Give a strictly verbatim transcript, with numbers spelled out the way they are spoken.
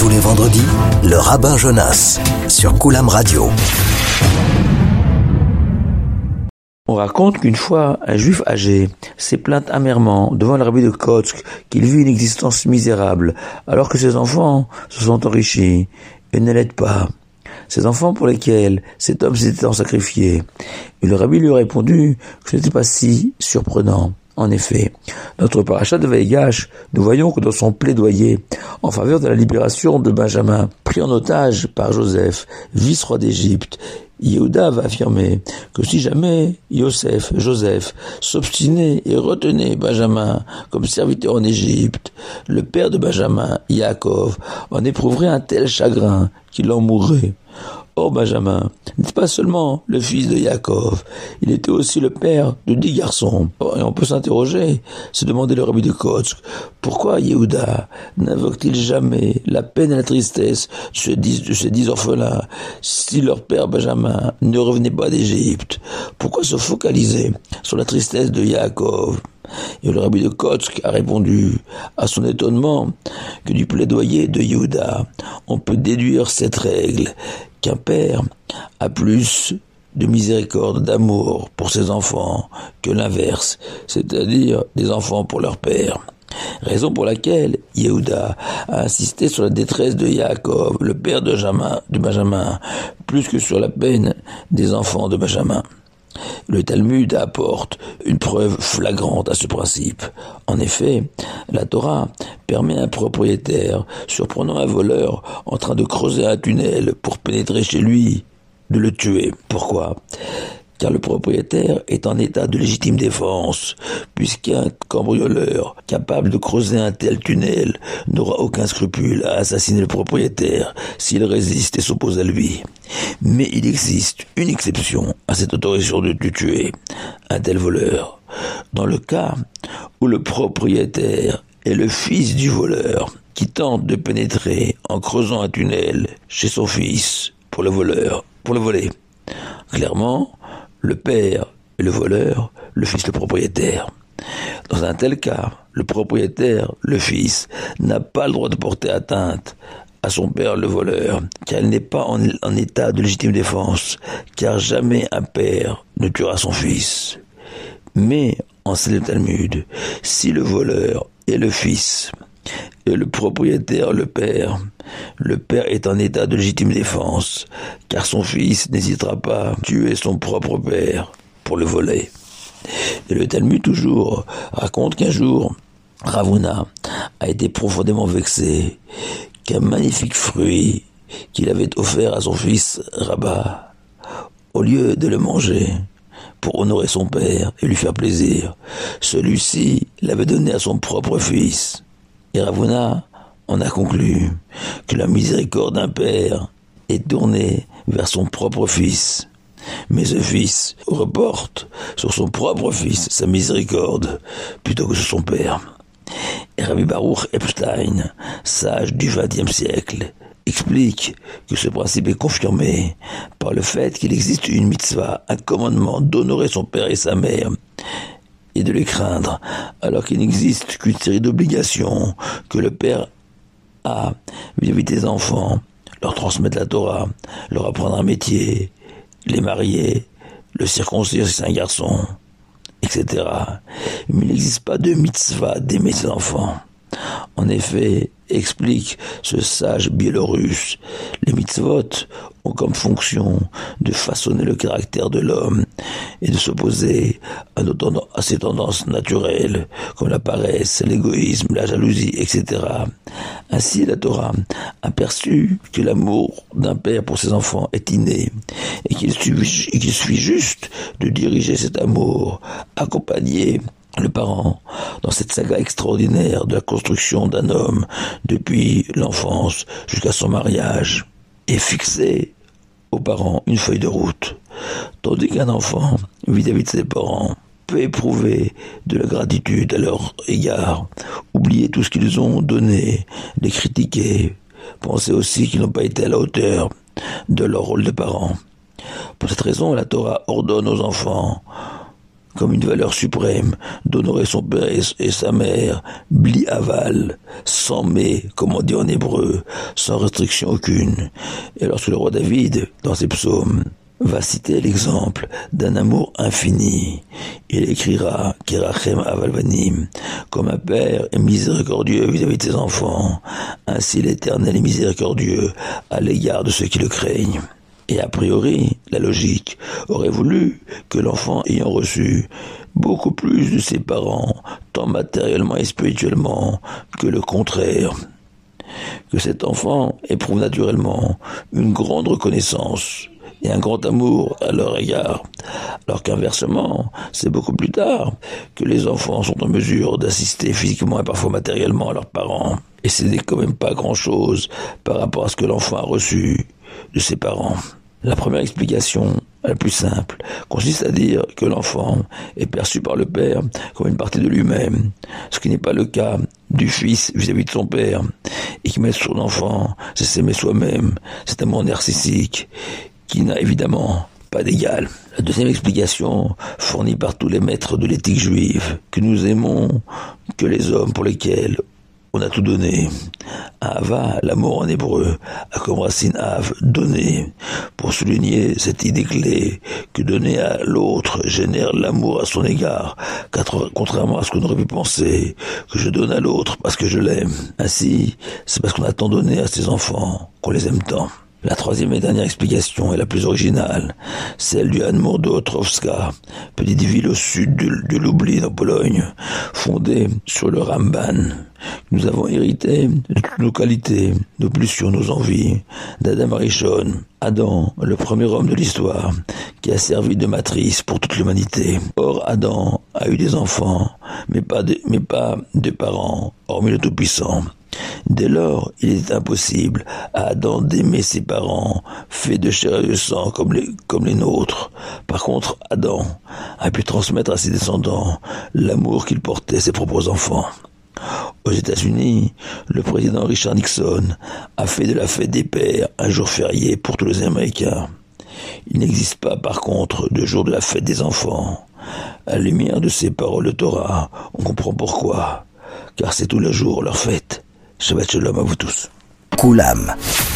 Tous les vendredis, le rabbin Jonas sur Koulam Radio. On raconte qu'une fois, un juif âgé s'est plaint amèrement devant le rabbi de Kotsk qu'il vit une existence misérable, alors que ses enfants se sont enrichis et ne l'aident pas. Ces enfants pour lesquels cet homme s'était tant sacrifié. Et le rabbi lui a répondu que ce n'était pas si surprenant. En effet, notre paracha de Vaïgash, nous voyons que dans son plaidoyer en faveur de la libération de Benjamin, pris en otage par Joseph, vice-roi d'Égypte, Yehuda va affirmer que si jamais Yosef, Joseph, s'obstinait et retenait Benjamin comme serviteur en Égypte, le père de Benjamin, Yaakov, en éprouverait un tel chagrin qu'il en mourrait. Or Benjamin n'était pas seulement le fils de Yaakov, il était aussi le père de dix garçons. Et on peut s'interroger, se demander le rabbi de Kotsk, pourquoi Yehuda n'invoque-t-il jamais la peine et la tristesse de ces dix, de ces dix orphelins si leur père Benjamin ne revenait pas d'Égypte? Pourquoi se focaliser sur la tristesse de Yaakov? Et le rabbi de Kotsk a répondu à son étonnement que du plaidoyer de Yehuda, on peut déduire cette règle qu'un père a plus de miséricorde, d'amour pour ses enfants que l'inverse, c'est-à-dire des enfants pour leur père. Raison pour laquelle Yehuda a insisté sur la détresse de Yaakov, le père de Benjamin, de Benjamin, plus que sur la peine des enfants de Benjamin. Le Talmud apporte une preuve flagrante à ce principe. En effet, la Torah permet à un propriétaire, surprenant un voleur en train de creuser un tunnel pour pénétrer chez lui, de le tuer. Pourquoi ? Car le propriétaire est en état de légitime défense, puisqu'un cambrioleur capable de creuser un tel tunnel n'aura aucun scrupule à assassiner le propriétaire s'il résiste et s'oppose à lui. Mais il existe une exception à cette autorisation de tuer un tel voleur. Dans le cas où le propriétaire est le fils du voleur qui tente de pénétrer en creusant un tunnel chez son fils pour le voleur, pour le voler. Clairement, le père est le voleur, le fils le propriétaire. Dans un tel cas, le propriétaire, le fils, n'a pas le droit de porter atteinte à son père le voleur, car il n'est pas en, en état de légitime défense, car jamais un père ne tuera son fils. Mais, enseigne le Talmud, si le voleur est le fils, et le propriétaire le père, le père est en état de légitime défense, car son fils n'hésitera pas à tuer son propre père pour le voler. Et le Talmud toujours raconte qu'un jour, Ravuna a été profondément vexé qu'un magnifique fruit qu'il avait offert à son fils Rabba, au lieu de le manger pour honorer son père et lui faire plaisir, celui-ci l'avait donné à son propre fils. Et Ravuna en a conclu que la miséricorde d'un père est tournée vers son propre fils. Mais ce fils reporte sur son propre fils sa miséricorde plutôt que sur son père. Et Rabbi Baruch Epstein, sage du vingtième siècle, explique que ce principe est confirmé par le fait qu'il existe une mitzvah, un commandement d'honorer son père et sa mère, et de les craindre, alors qu'il n'existe qu'une série d'obligations que le père a vis-à-vis des enfants, leur transmettre la Torah, leur apprendre un métier, les marier, le circoncire si c'est un garçon, et cetera. Mais il n'existe pas de mitzvah d'aimer ses enfants. En effet, explique ce sage biélorusse, les mitzvot ont comme fonction de façonner le caractère de l'homme et de s'opposer à, nos tend- à ses tendances naturelles, comme la paresse, l'égoïsme, la jalousie, et cetera. Ainsi, la Torah a perçu que l'amour d'un père pour ses enfants est inné et qu'il suffit, et qu'il suffit juste de diriger cet amour, accompagner le parent dans cette saga extraordinaire de la construction d'un homme depuis l'enfance jusqu'à son mariage et fixer aux parents une feuille de route, tandis qu'un enfant vis-à-vis de ses parents peut éprouver de la gratitude à leur égard, oublier tout ce qu'ils ont donné, les critiquer, penser aussi qu'ils n'ont pas été à la hauteur de leur rôle de parents. Pour cette raison, la Torah ordonne aux enfants comme une valeur suprême d'honorer son père et sa mère, bli aval, sans mais, comme on dit en hébreu, sans restriction aucune. Et lorsque le roi David, dans ses psaumes, va citer l'exemple d'un amour infini, il écrira Kerachem avalvanim, comme un père est miséricordieux vis-à-vis de ses enfants, ainsi l'Éternel est miséricordieux à l'égard de ceux qui le craignent. Et a priori, la logique aurait voulu que l'enfant ayant reçu beaucoup plus de ses parents, tant matériellement et spirituellement, que le contraire, que cet enfant éprouve naturellement une grande reconnaissance et un grand amour à leur égard, alors qu'inversement, c'est beaucoup plus tard que les enfants sont en mesure d'assister physiquement et parfois matériellement à leurs parents, et ce n'est quand même pas grand-chose par rapport à ce que l'enfant a reçu de ses parents. La première explication, la plus simple, consiste à dire que l'enfant est perçu par le père comme une partie de lui-même, ce qui n'est pas le cas du fils vis-à-vis de son père, et qui met sur l'enfant, c'est s'aimer soi-même, cet amour narcissique, qui n'a évidemment pas d'égal. La deuxième explication, fournie par tous les maîtres de l'éthique juive, que nous aimons que les hommes pour lesquels on a tout donné. Ava, l'amour en hébreu, a comme racine Av, donner, pour souligner cette idée clé que donner à l'autre génère l'amour à son égard, contrairement à ce qu'on aurait pu penser, que je donne à l'autre parce que je l'aime. Ainsi, c'est parce qu'on a tant donné à ses enfants qu'on les aime tant. La troisième et dernière explication est la plus originale, celle du Hanmour de Ostrowska, petite ville au sud de, de Lublin en Pologne, fondée sur le Ramban. Nous avons hérité de toutes nos qualités, nos pulsions, nos envies, d'Adam Arishon, Adam, le premier homme de l'histoire, qui a servi de matrice pour toute l'humanité. Or, Adam a eu des enfants, mais pas de, mais pas de parents, hormis le Tout-Puissant. Dès lors, il était impossible à Adam d'aimer ses parents, faits de chair et de sang comme les, comme les nôtres. Par contre, Adam a pu transmettre à ses descendants l'amour qu'il portait à ses propres enfants. Aux États-Unis, le président Richard Nixon a fait de la fête des pères un jour férié pour tous les Américains. Il n'existe pas, par contre, de jour de la fête des enfants. À la lumière de ces paroles de Torah, on comprend pourquoi, car c'est tous les jours leur fête. Shabbat shalom à vous tous. Koulam.